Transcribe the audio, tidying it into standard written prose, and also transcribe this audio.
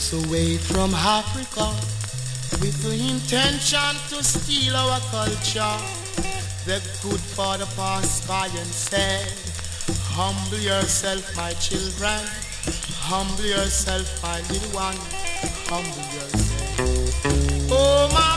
away from Africa with the intention to steal our culture. The good father passed by and said, humble yourself, my children. Humble yourself, my little one. Humble yourself. Oh, my